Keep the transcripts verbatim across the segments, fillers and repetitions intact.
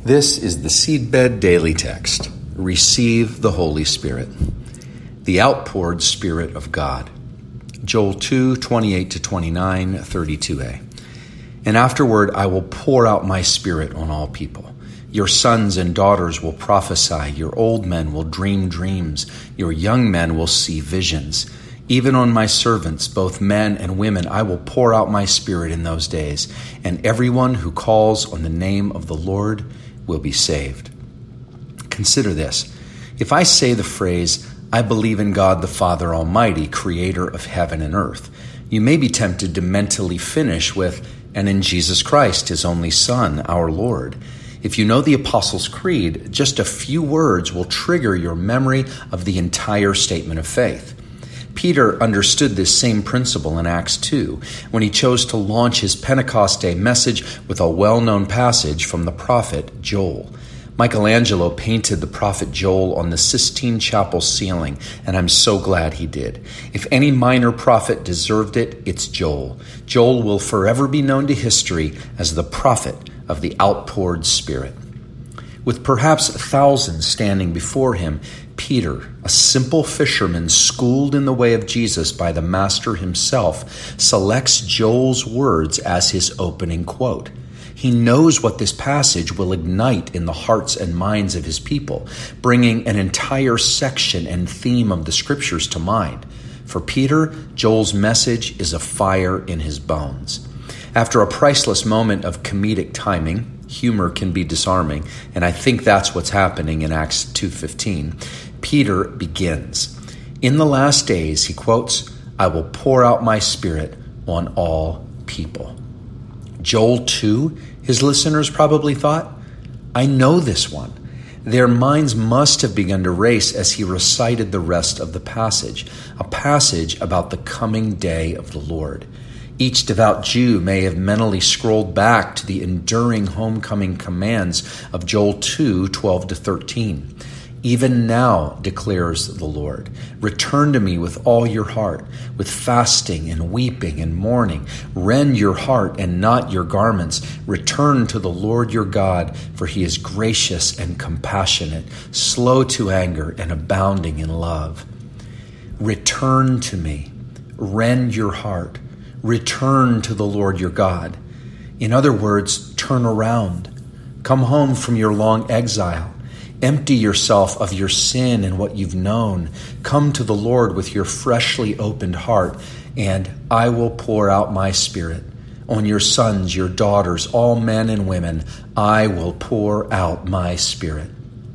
This is the Seedbed Daily Text. Receive the Holy Spirit, the outpoured Spirit of God. Joel two, twenty-eight to twenty-nine, thirty-two a. And afterward I will pour out my Spirit on all people. Your sons and daughters will prophesy, your old men will dream dreams, your young men will see visions. Even on my servants, both men and women, I will pour out my Spirit in those days, and everyone who calls on the name of the Lord will be saved. Consider this. If I say the phrase, I believe in God the Father Almighty, creator of heaven and earth, you may be tempted to mentally finish with, and in Jesus Christ, his only Son, our Lord. If you know the Apostles' Creed, just a few words will trigger your memory of the entire statement of faith. Peter understood this same principle in Acts two, when he chose to launch his Pentecost Day message with a well-known passage from the prophet Joel. Michelangelo painted the prophet Joel on the Sistine Chapel ceiling, and I'm so glad he did. If any minor prophet deserved it, it's Joel. Joel will forever be known to history as the prophet of the outpoured Spirit. With perhaps thousands standing before him, Peter, a simple fisherman schooled in the way of Jesus by the Master himself, selects Joel's words as his opening quote. He knows what this passage will ignite in the hearts and minds of his people, bringing an entire section and theme of the Scriptures to mind. For Peter, Joel's message is a fire in his bones. After a priceless moment of comedic timing, humor can be disarming, and I think that's what's happening in Acts two fifteen. Peter begins. In the last days, he quotes, I will pour out my Spirit on all people. Joel two, his listeners probably thought, I know this one. Their minds must have begun to race as he recited the rest of the passage, a passage about the coming day of the Lord. Each devout Jew may have mentally scrolled back to the enduring homecoming commands of Joel two, twelve to thirteen. Even now, declares the Lord, return to me with all your heart, with fasting and weeping and mourning. Rend your heart and not your garments. Return to the Lord your God, for he is gracious and compassionate, slow to anger and abounding in love. Return to me. Rend your heart. Return to the Lord your God. In other words, turn around. Come home from your long exile. Empty yourself of your sin and what you've known. Come to the Lord with your freshly opened heart, and I will pour out my Spirit on your sons, your daughters, all men and women. I will pour out my Spirit.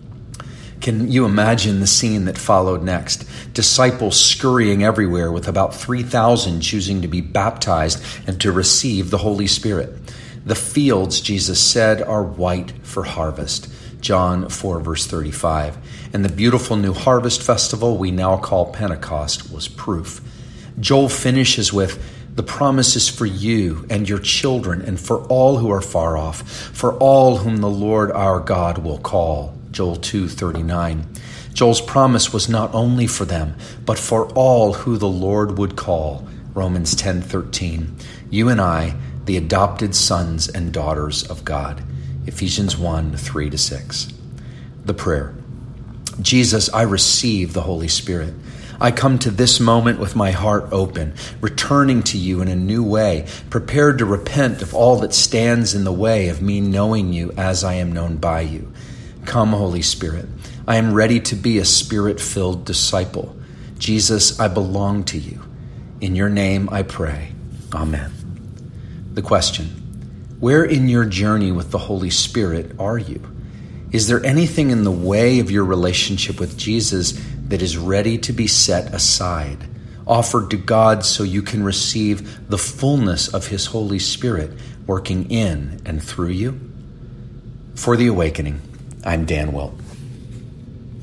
Can you imagine the scene that followed next? Disciples scurrying everywhere with about three thousand choosing to be baptized and to receive the Holy Spirit. The fields, Jesus said, are white for harvest. John four, verse thirty-five. And the beautiful new harvest festival we now call Pentecost was proof. Joel finishes with, the promise is for you and your children and for all who are far off, for all whom the Lord our God will call. Joel two, thirty-nine. Joel's promise was not only for them, but for all who the Lord would call. Romans ten, thirteen. You and I, the adopted sons and daughters of God. Ephesians one, three to six. The prayer. Jesus, I receive the Holy Spirit. I come to this moment with my heart open, returning to you in a new way, prepared to repent of all that stands in the way of me knowing you as I am known by you. Come, Holy Spirit. I am ready to be a Spirit-filled disciple. Jesus, I belong to you. In your name I pray. Amen. The question. Where in your journey with the Holy Spirit are you? Is there anything in the way of your relationship with Jesus that is ready to be set aside, offered to God so you can receive the fullness of his Holy Spirit working in and through you? For The Awakening, I'm Dan Wilt.